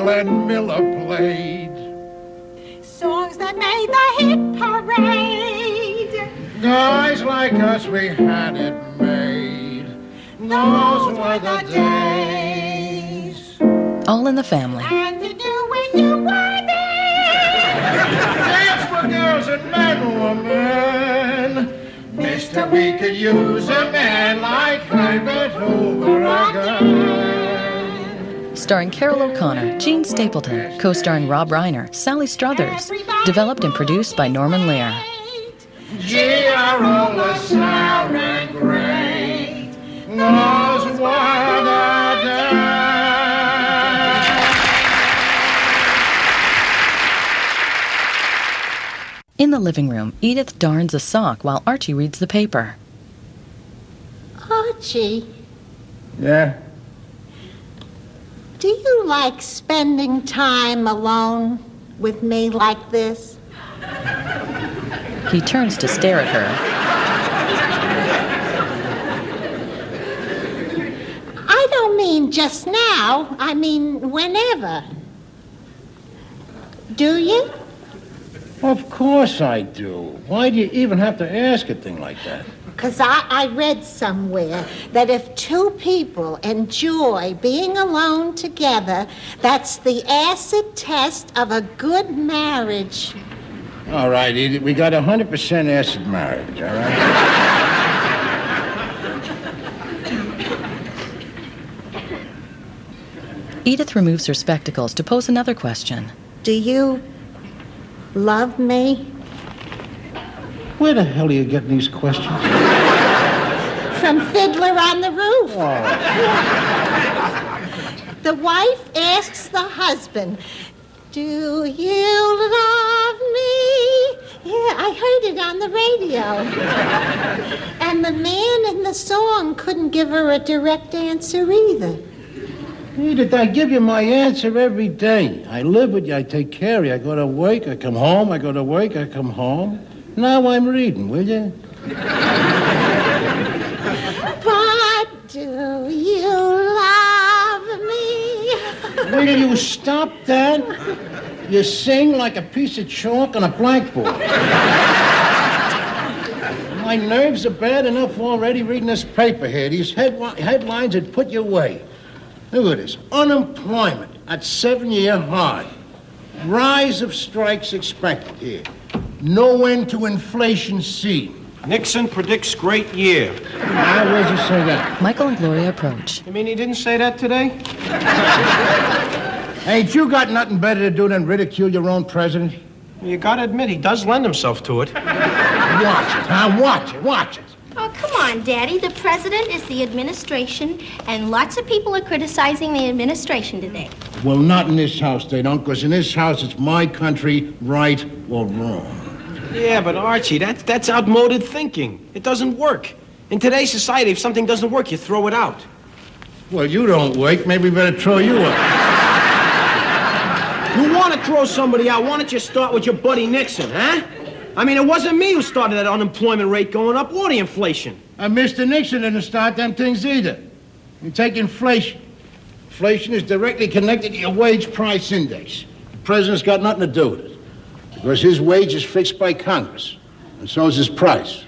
Glenn Miller played. Songs that made the hit parade. Guys like us, we had it made. Those were the days. All in the Family. And you knew when you were there. Dance for girls and men, woman. Mister, we could use a man like Herbert Hoover again. Starring Carol O'Connor, Gene Stapleton, co-starring Rob Reiner, Sally Struthers. Developed and produced by Norman Lear. Gee, our old sound great knows what a day. In the living room, Edith darns a sock while Archie reads the paper. Archie, Yeah? do you like spending time alone with me like this? He turns to stare at her. I don't mean just now. I mean whenever. Do you? Of course I do. Why do you even have to ask a thing like that? Because I read somewhere that if two people enjoy being alone together, that's the acid test of a good marriage. All right, Edith, we got 100% acid marriage, all right? Edith removes her spectacles to pose another question. Do you love me? Where the hell are you getting these questions? From Fiddler on the Roof. Oh. The wife asks the husband, do you love me? Yeah, I heard it on the radio. And the man in the song couldn't give her a direct answer either. Edith, I give you my answer every day. I live with you, I take care of you. I go to work, I come home, I go to work, I come home. Now I'm reading, will you? But do you love me? Will you stop that? You sing like a piece of chalk on a blackboard. My nerves are bad enough already reading this paper here. These headlines would put you away. Look at this. Unemployment at 7-year high. Rise of strikes expected here. No end to inflation seen. Nixon predicts great year. Where'd you say that? Michael and Gloria approach. You mean he didn't say that today? Ain't you got nothing better to do than ridicule your own president? You gotta admit, he does lend himself to it. Watch it, huh? Watch it, watch it. Oh, come on, Daddy. The president is the administration, and lots of people are criticizing the administration today. Well, not in this house, they don't, because in this house it's my country, right or wrong. Yeah, but Archie, that's outmoded thinking. It doesn't work. In today's society, if something doesn't work, you throw it out. Well, you don't work. Maybe we better throw you out. You want to throw somebody out, why don't you start with your buddy Nixon, huh? I mean, it wasn't me who started that unemployment rate going up or the inflation. Mr. Nixon didn't start them things either. You take inflation. Inflation is directly connected to your wage price index. The president's got nothing to do with it. Because his wage is fixed by Congress. And so is his price.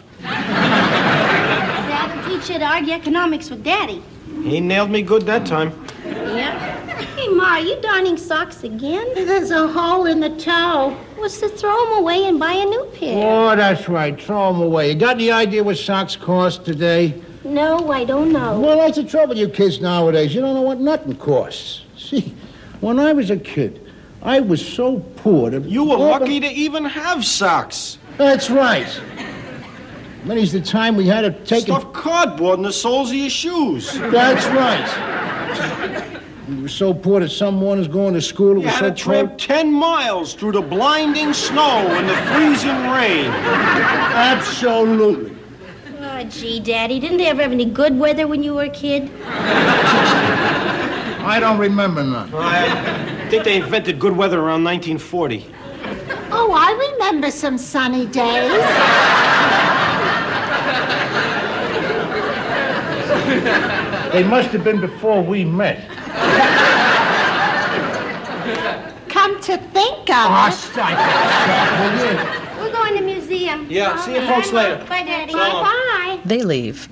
Dad will teach you to argue economics with Daddy. He nailed me good that time. Yeah. Hey, Ma, are you darning socks again? There's a hole in the toe. What's to throw them away and buy a new pair? Oh, that's right. Throw them away. You got any idea what socks cost today? No, I don't know. Well, that's the trouble with you kids nowadays. You don't know what nothing costs. See, when I was a kid, I was so poor that... You were lucky to even have socks. That's right. Many's the time we had to take... Stuff cardboard in the soles of your shoes. That's right. We were so poor that some mornings going to school, it You was had so to tramp 10 miles through the blinding snow and the freezing rain. Absolutely. Oh, gee, Daddy, didn't they ever have any good weather when you were a kid? I don't remember none. I think they invented good weather around 1940. Oh, I remember some sunny days. They must have been before we met. to think of Oh, it. stop that, will you? We're going to museum. Yeah, see you folks later. Bye, Daddy. Bye-bye. They leave.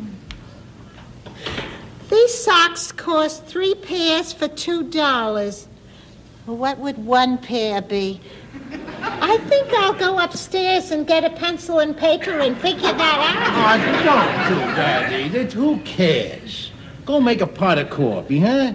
These socks cost 3 pairs for $2. Well, what would 1 pair be? I think I'll go upstairs and get a pencil and paper and figure that out. Oh, don't do that, Edith. Who cares? Go make a pot of coffee, huh?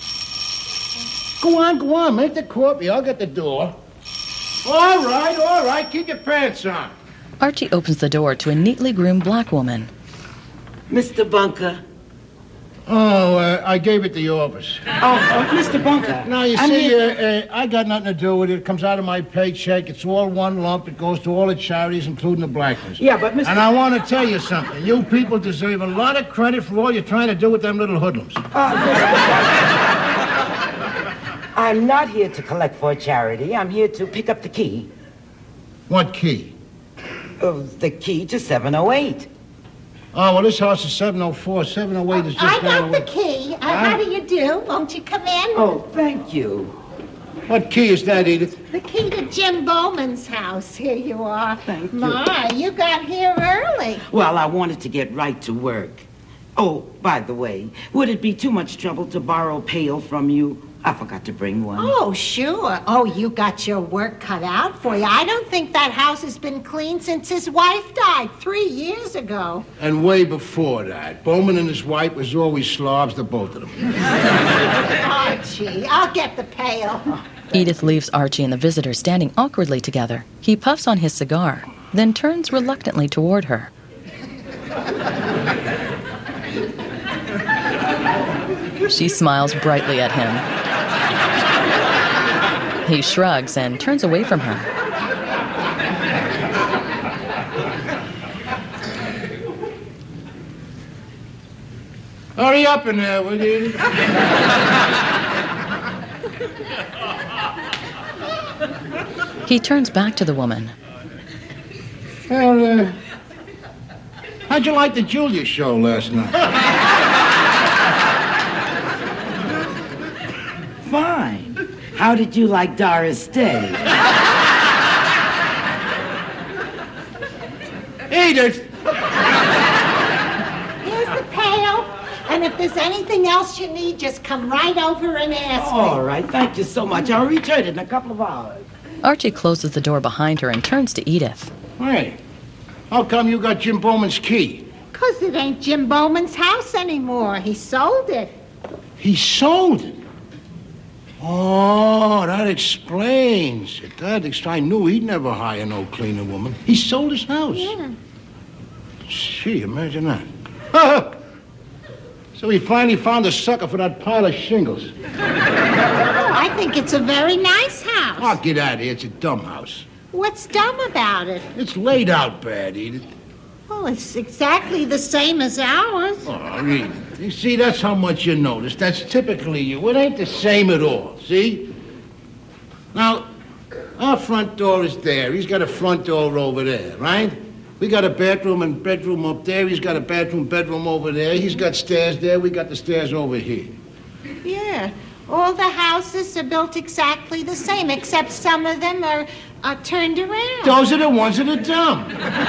Go on. Make the coffee. I'll get the door. All right. Keep your pants on. Archie opens the door to a neatly groomed black woman. Mr. Bunker. Oh, I gave it to the office. Mr. Bunker. Now, you I'm see, here- I got nothing to do with it. It comes out of my paycheck. It's all one lump. It goes to all the charities, including the black ones. Yeah, but Mr. And I want to tell you something. You people deserve a lot of credit for all you're trying to do with them little hoodlums. I'm not here to collect for a charity. I'm here to pick up the key. What key? The key to 708. Oh, well, this house is 704. 708 is just I down got the key. How do you do? Won't you come in? Oh, thank you. What key is that, Edith? The key to Jim Bowman's house. Here you are. Thank you. My, you got here early. Well, I wanted to get right to work. Oh, by the way, would it be too much trouble to borrow a pail from you? I forgot to bring one. Oh, sure. Oh, you got your work cut out for you. I don't think that house has been cleaned since his wife died 3 years ago. And way before that. Bowman and his wife was always slobs, the both of them. Archie, I'll get the pail. Edith leaves Archie and the visitor standing awkwardly together. He puffs on his cigar, then turns reluctantly toward her. She smiles brightly at him. He shrugs and turns away from her. Hurry up in there, will you? He turns back to the woman. Well, how'd you like the Julia show last night? Fine. How did you like Doris Day? Edith! Here's the pail. And if there's anything else you need, just come right over and ask me. All right, thank you so much. I'll return in a couple of hours. Archie closes the door behind her and turns to Edith. Hey, how come you got Jim Bowman's key? 'Cause it ain't Jim Bowman's house anymore. He sold it. He sold it. Oh, that explains it. I knew he'd never hire no cleaner woman. He sold his house. Yeah. Gee, imagine that. So he finally found a sucker for that pile of shingles. I think it's a very nice house. Oh, get out of here. It's a dumb house. What's dumb about it? It's laid out bad, Edith. Well, it's exactly the same as ours. Oh, Edith. You see, that's how much you notice. That's typically you. It ain't the same at all, see? Now, our front door is there. He's got a front door over there, right? We got a bathroom and bedroom up there. He's got a bedroom over there. He's got stairs there. We got the stairs over here. Yeah. All the houses are built exactly the same, except some of them are turned around. Those are the ones that are dumb.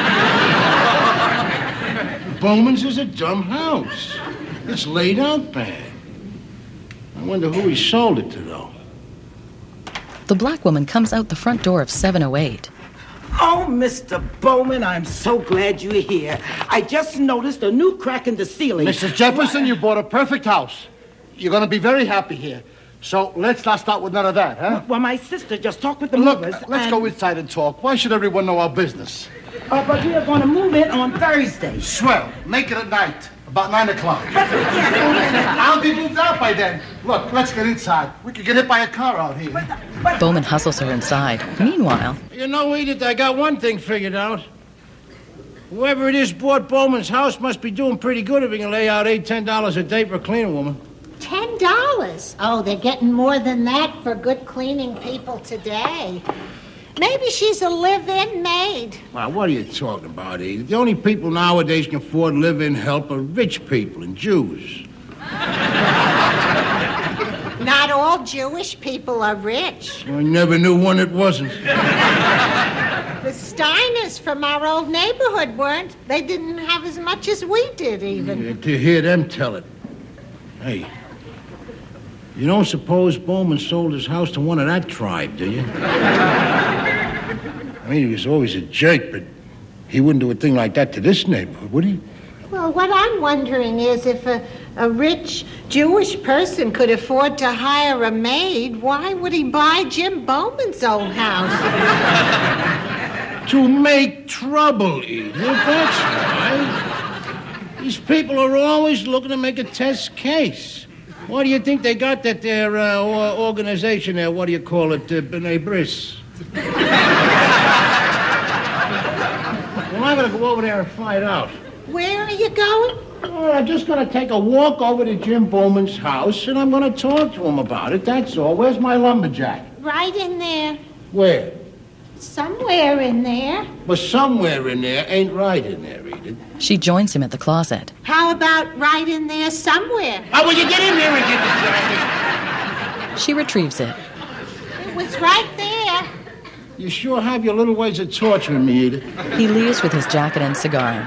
Bowman's is a dumb house. It's laid out bad. I wonder who he sold it to, though. The black woman comes out the front door of 708. Oh, Mr. Bowman, I'm so glad you're here. I just noticed a new crack in the ceiling. Mrs. Jefferson, you bought a perfect house. You're going to be very happy here. So let's not start with none of that, huh? Well, my sister just talked with the Look, movers. let's go inside and talk. Why should everyone know our business? But we are going to move in on Thursday. Swell. Make it at night, about 9 o'clock. I'll be moved out by then. Look, let's get inside. We could get hit by a car out here. Bowman hustles her inside. Meanwhile, You know, Edith, I got one thing figured out. Whoever it is bought Bowman's house must be doing pretty good if he can lay out $8-10 a day for a cleaning woman. $10? Oh, they're getting more than that for good cleaning people today. Maybe she's a live-in maid. Well, what are you talking about, Edith? The only people nowadays can afford live-in help are rich people and Jews. Not all Jewish people are rich. I never knew one that wasn't. The Steiners from our old neighborhood weren't. They didn't have as much as we did, even. Yeah, to hear them tell it. Hey, you don't suppose Bowman sold his house to one of that tribe, do you? I mean, he was always a jerk, but he wouldn't do a thing like that to this neighborhood, would he? Well, what I'm wondering is if a rich Jewish person could afford to hire a maid, why would he buy Jim Bowman's old house? To make trouble, Edith. That's right. These people are always looking to make a test case. Why do you think they got that their organization there? What do you call it? B'nai Bris. Well, I'm going to go over there and find out. Where are you going? Well, I'm just going to take a walk over to Jim Bowman's house, and I'm going to talk to him about it, that's all. Where's my lumberjack? Right in there. Where? Somewhere in there. Well, somewhere in there ain't right in there, Edith. She joins him at the closet. How about right in there somewhere? Oh, will you get in there and get the jacket? She retrieves it. It was right there. You sure have your little ways of torturing me, Edith. He leaves with his jacket and cigar.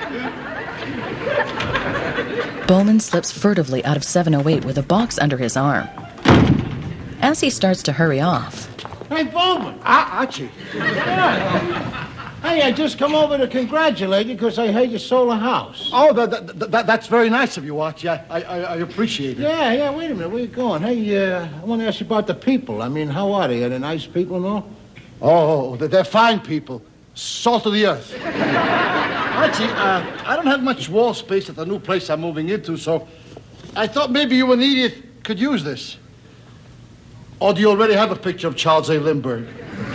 Bowman slips furtively out of 708 with a box under his arm. As he starts to hurry off... Hey, Bowman. Archie. Yeah. Hey, I just come over to congratulate you because I heard you sold a house. Oh, that's very nice of you, Archie. I appreciate it. Yeah, wait a minute. Where you going? Hey, I want to ask you about the people. I mean, how are they? Are they nice people and all? Oh, they're fine people. Salt of the earth. Archie, I don't have much wall space at the new place I'm moving into, so I thought maybe you and Edith could use this. Or do you already have a picture of Charles A. Lindbergh?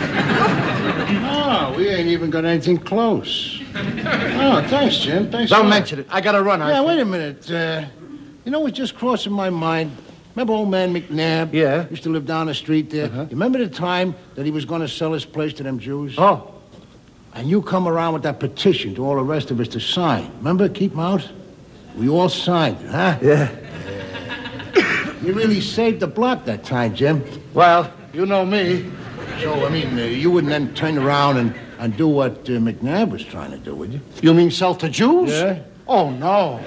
No, we ain't even got anything close. Oh, thanks, Jim. Thanks. Don't mention it. I gotta run, Archie. Yeah, wait a minute. You know what's just crossing my mind? Remember old man McNabb? Yeah. Used to live down the street there. Uh-huh. You remember the time that he was going to sell his place to them Jews? Oh. And you come around with that petition to all the rest of us to sign. Remember? Keep 'em out? We all signed it, huh? Yeah. You really saved the block that time, Jim. Well, you know me. So, I mean, you wouldn't then turn around and do what McNabb was trying to do, would you? You mean sell to Jews? Yeah. Oh, no.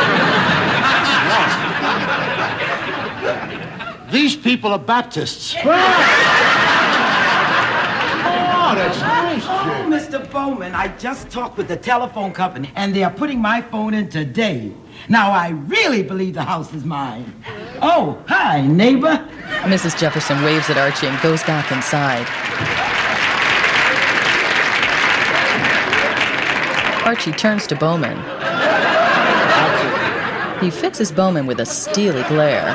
These people are Baptists. Oh, that's nice, Oh, Jim. Mr. Bowman, I just talked with the telephone company, and they are putting my phone in today. Now, I really believe the house is mine. Oh, hi, neighbor. Mrs. Jefferson waves at Archie and goes back inside. Archie turns to Bowman. He fixes Bowman with a steely glare.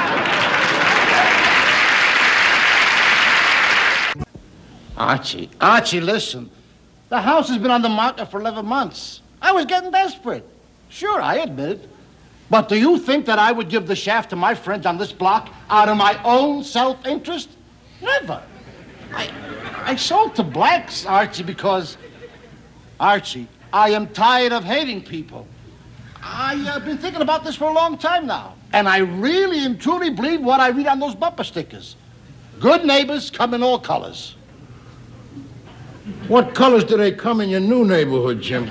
Archie, listen. The house has been on the market for 11 months. I was getting desperate. Sure, I admit it. But do you think that I would give the shaft to my friends on this block out of my own self-interest? Never. I sold to blacks, Archie, because... Archie, I am tired of hating people. I've been thinking about this for a long time now. And I really and truly believe what I read on those bumper stickers. Good neighbors come in all colors. What colors do they come in your new neighborhood, Jim?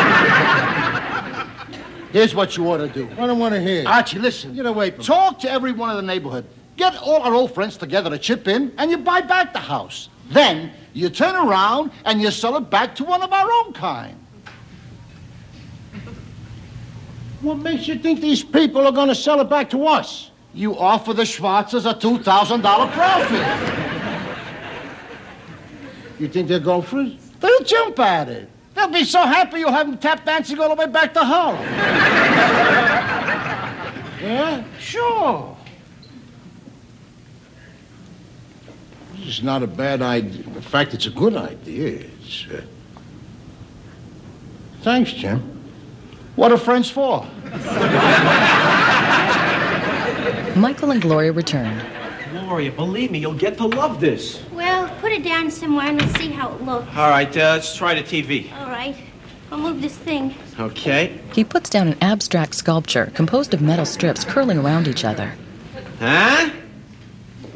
Here's what you ought to do. I don't want to hear. Archie, listen. Get away from me. Talk to everyone in the neighborhood. Get all our old friends together to chip in, and you buy back the house. Then you turn around and you sell it back to one of our own kind. What makes you think these people are going to sell it back to us? You offer the Schwarzers a $2,000 profit. You think they'll go for it? They'll jump at it. They'll be so happy you'll have them tap dancing all the way back to Harlem. Yeah? Sure. It's not a bad idea. In fact, it's a good idea. It's, Thanks, Jim. What are friends for? Michael and Gloria return. Gloria, believe me, you'll get to love this. Well, put it down somewhere and let's see how it looks. All right, let's try the TV. All right. I'll move this thing. Okay. He puts down an abstract sculpture composed of metal strips curling around each other. Huh?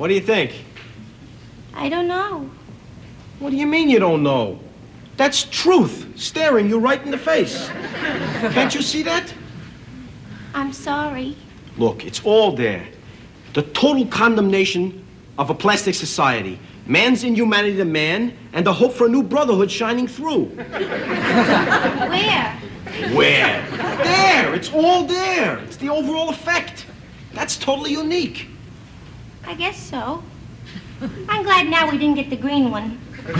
What do you think? I don't know. What do you mean you don't know? That's truth staring you right in the face. Can't you see that? I'm sorry. Look, it's all there. The total condemnation of a plastic society. Man's inhumanity to man, and the hope for a new brotherhood shining through. Where? Where? There! It's all there. It's the overall effect. That's totally unique. I guess so. I'm glad now we didn't get the green one.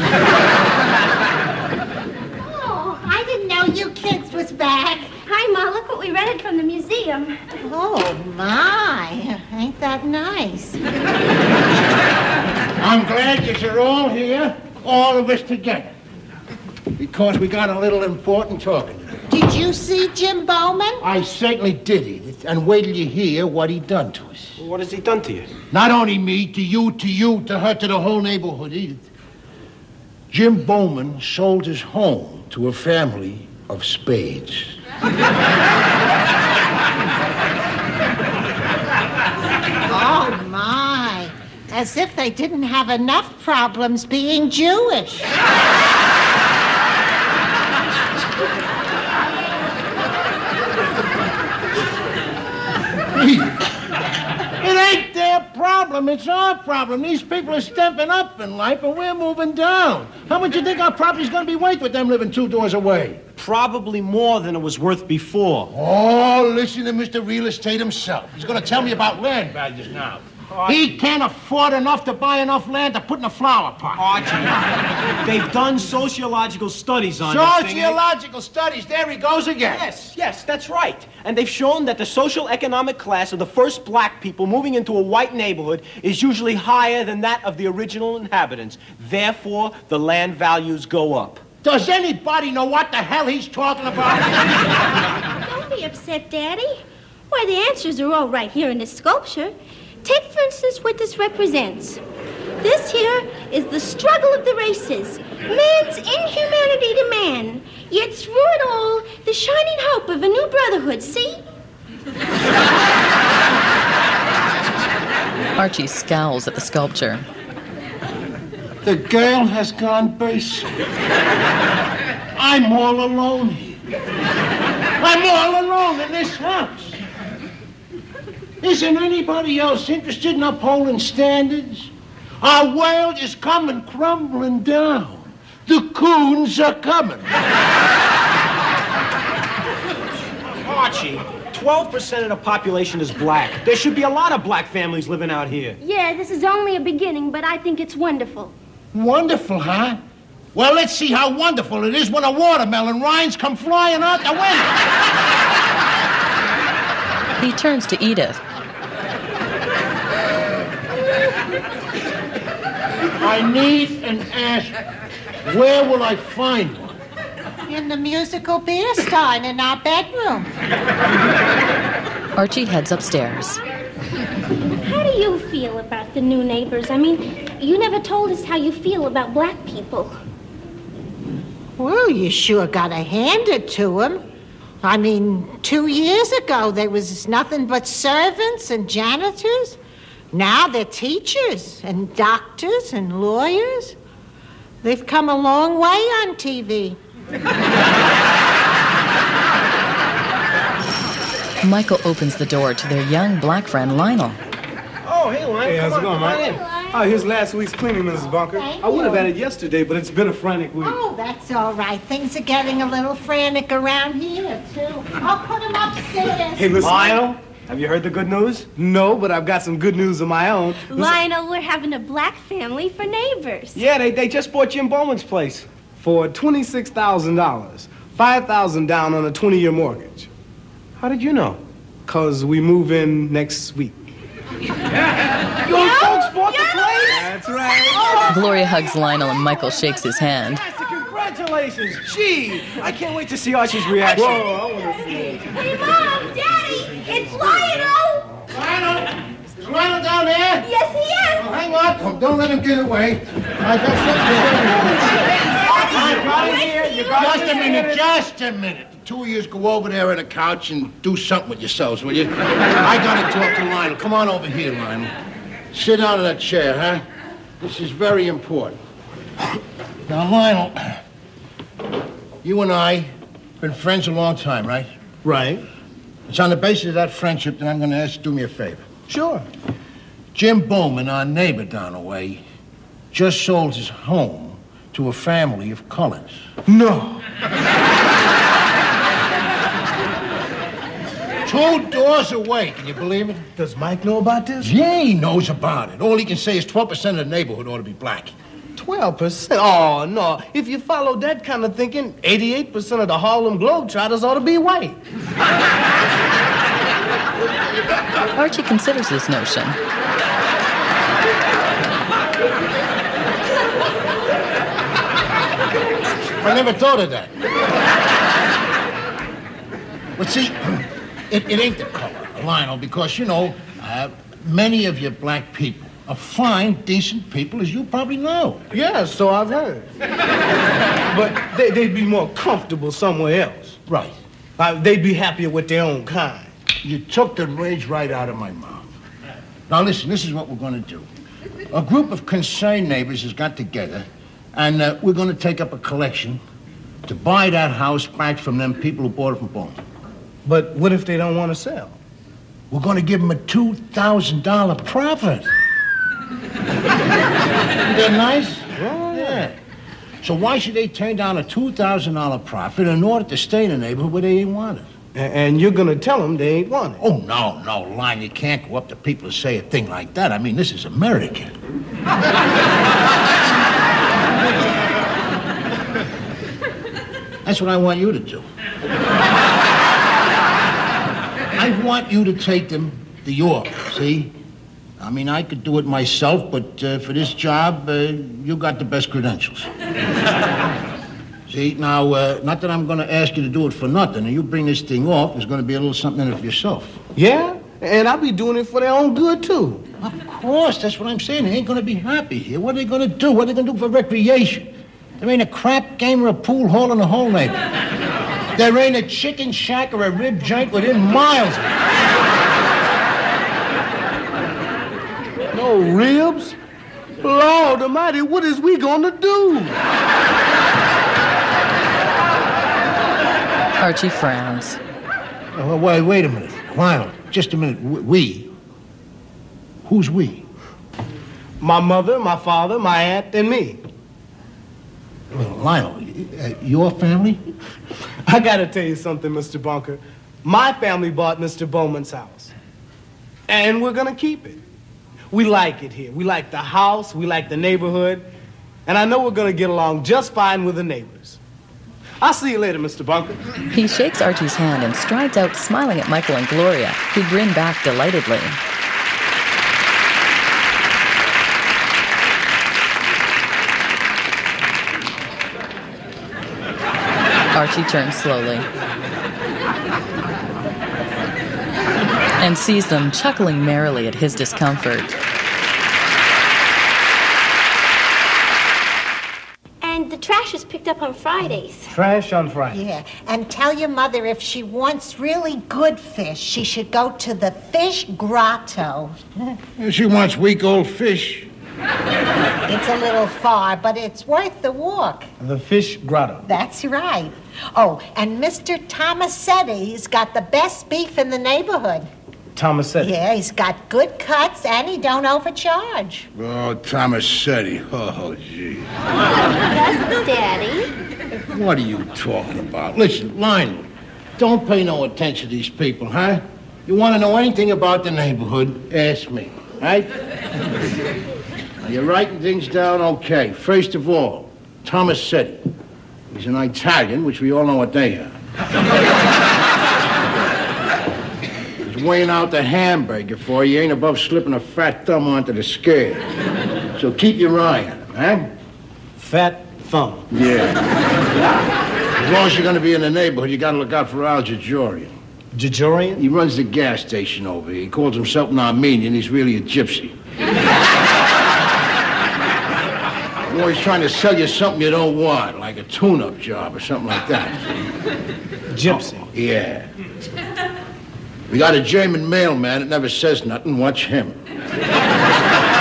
Oh, I didn't know you kids was back. Hi, Ma. Look what we rented from the museum. Oh, my. Ain't that nice? I'm glad you're all here, all of us together. Because we got a little important talking to do. Did you see Jim Bowman? I certainly did, Edith. And wait till you hear what he done to us. What has he done to you? Not only me, to you, to her, to the whole neighborhood, Edith. Jim Bowman sold his home to a family of spades. Oh, my. As if they didn't have enough problems being Jewish. It ain't their problem, it's our problem. These people are stepping up in life and we're moving down. How much do you think our property's gonna be worth with them living 2 doors away? Probably more than it was worth before. Oh, listen to Mr. Real Estate himself. He's gonna tell me about land values now. He can't afford enough to buy enough land to put in a flower pot. Archie, they've done sociological studies on this thing. Sociological studies, there he goes again. Yes, that's right. And they've shown that the social economic class of the first black people moving into a white neighborhood is usually higher than that of the original inhabitants. Therefore, the land values go up. Does anybody know what the hell he's talking about? Don't be upset, Daddy. Why, the answers are all right here in this sculpture. Take, for instance, what this represents. This here is the struggle of the races, man's inhumanity to man. Yet through it all, the shining hope of a new brotherhood, see? Archie scowls at the sculpture. The girl has gone basic. I'm all alone here. I'm all alone in this house. Isn't anybody else interested in upholding standards? Our world is coming crumbling down. The coons are coming. Archie, 12% of the population is black. There should be a lot of black families living out here. Yeah, this is only a beginning, but I think it's wonderful. Wonderful, huh? Well, let's see how wonderful it is when a watermelon rinds come flying out the window. He turns to Edith. I need an ash. Where will I find one? In the musical beer stein in our bedroom. Archie heads upstairs. How do you feel about the new neighbors? I mean, you never told us how you feel about black people. Well, you sure gotta hand it to them. I mean, 2 years ago, there was nothing but servants and janitors. Now they're teachers and doctors and lawyers. They've come a long way on TV. Michael opens the door to their young black friend, Lionel. Oh, hey, Lionel. Hey, how's it going, Mike? Mike? Oh, here's last week's cleaning, Mrs. Bunker. I would have had it yesterday, but it's been a frantic week. Oh, that's all right. Things are getting a little frantic around here, too. I'll put them upstairs. Hey, listen. Lionel, have you heard the good news? No, but I've got some good news of my own. Lionel, we're having a black family for neighbors. Yeah, they just bought Jim Bowman's place. For $26,000. $5,000 down on a 20-year mortgage. How did you know? 'Cause we move in next week. Your folks bought the place? That's right. Gloria hugs Lionel and Michael shakes his hand. Congratulations. Gee, I can't wait to see Archie's reaction. Whoa, I want to see it. Hey, Mom, Daddy, it's Lionel! Lionel? Is Lionel down there? Yes, he is! Oh, hang on to him. Don't let him get away. I got something. Just a minute. The two of you go over there on the couch and do something with yourselves, will you? I gotta talk to Lionel. Come on over here, Lionel. Sit down in that chair, huh? This is very important. Now, Lionel, you and I been friends a long time, right? Right. It's on the basis of that friendship that I'm going to ask you to do me a favor. Sure. Jim Bowman, our neighbor down the way, just sold his home to a family of colors. No. 2 doors away, can you believe it? Does Mike know about this? Yeah, he knows about it. All he can say is 12% of the neighborhood ought to be black. 12%? Oh, no. If you follow that kind of thinking, 88% of the Harlem Globetrotters ought to be white. Archie considers this notion. I never thought of that. But see, it ain't the color, Lionel, because, you know, many of you black people are fine, decent people, as you probably know. Yeah, so I've heard. But they'd be more comfortable somewhere else. Right. They'd be happier with their own kind. You took the rage right out of my mouth. Now, listen, this is what we're going to do. A group of concerned neighbors has got together, and we're going to take up a collection to buy that house back from them people who bought it from Bowman. But what if they don't want to sell? We're going to give them a $2,000 profit. Isn't that nice? Oh, yeah. So why should they turn down a $2,000 profit in order to stay in a neighborhood where they ain't wanted? And you're going to tell them they ain't want it? Oh, no, Lion, you can't go up to people and say a thing like that. I mean, this is America. That's what I want you to do. I want you to take them to York, see? I mean, I could do it myself, but for this job, you got the best credentials. See, now, not that I'm going to ask you to do it for nothing, and you bring this thing off, there's going to be a little something in it for yourself. Yeah? And I'll be doing it for their own good, too. Of course, that's what I'm saying. They ain't going to be happy here. What are they going to do? What are they going to do for recreation? There ain't a crap game or a pool hall in the whole neighborhood. There ain't a chicken shack or a rib joint within miles of it. No ribs? Lord almighty, what is we going to do? Archie frowns. Oh, wait a minute. Lionel, just a minute. We? Who's we? My mother, my father, my aunt, and me. Well, Lionel, your family? I gotta tell you something, Mr. Bunker. My family bought Mr. Bowman's house. And we're gonna keep it. We like it here. We like the house, we like the neighborhood, and I know we're gonna get along just fine with the neighbors. I'll see you later, Mr. Bunker. He shakes Archie's hand and strides out, smiling at Michael and Gloria, who grin back delightedly. Archie turns slowly and sees them chuckling merrily at his discomfort. And the trash is picked up on Fridays. Trash on Friday. Yeah, and tell your mother if she wants really good fish, she should go to the Fish Grotto. She wants weak old fish. It's a little far, but it's worth the walk. The Fish Grotto. That's right. Oh, and Mr. Tomasetti's got the best beef in the neighborhood. Tomasetti. Yeah, he's got good cuts, and he don't overcharge. Oh, Tomasetti. Oh, gee. Yes, Daddy. What are you talking about? Listen, Lionel, don't pay no attention to these people, huh? You want to know anything about the neighborhood, ask me, right? You're writing things down okay. First of all, Tomasetti. He's an Italian, which we all know what they are. He's weighing out the hamburger for you. Ain't above slipping a fat thumb onto the scale. So keep your eye on him, huh? Fat thumb. Yeah. As long as you're going to be in the neighborhood, you got to look out for Al Jajorian. Jajorian? He runs the gas station over here. He calls himself an Armenian. He's really a gypsy. He's always trying to sell you something you don't want, like a tune-up job or something like that. Gypsy. Oh, yeah. We got a German mailman that never says nothing. Watch him.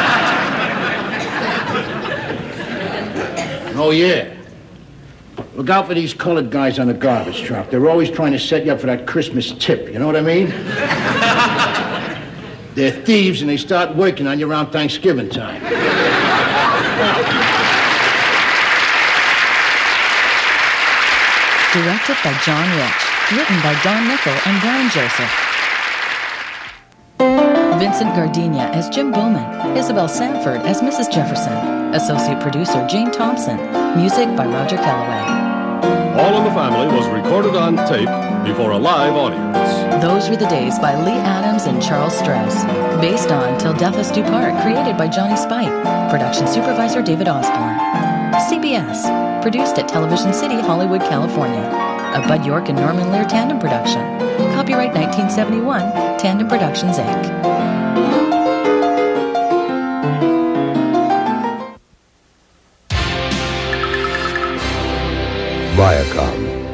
Oh, yeah. Look out for these colored guys on the garbage truck. They're always trying to set you up for that Christmas tip. You know what I mean? They're thieves, and they start working on you around Thanksgiving time. Directed by John Rich. Written by Don Nickel and Brian Joseph. Vincent Gardenia as Jim Bowman. Isabel Sanford as Mrs. Jefferson. Associate producer Jane Thompson. Music by Roger Calloway. All in the Family was recorded on tape before a live audience. Those Were the Days by Lee Adams and Charles Strauss. Based on Till Death Us Do Part, created by Johnny Spike. Production supervisor David Osborne. CBS. Produced at Television City, Hollywood, California. A Bud York and Norman Lear tandem production. Copyright 1971, Tandem Productions, Inc. Viacom.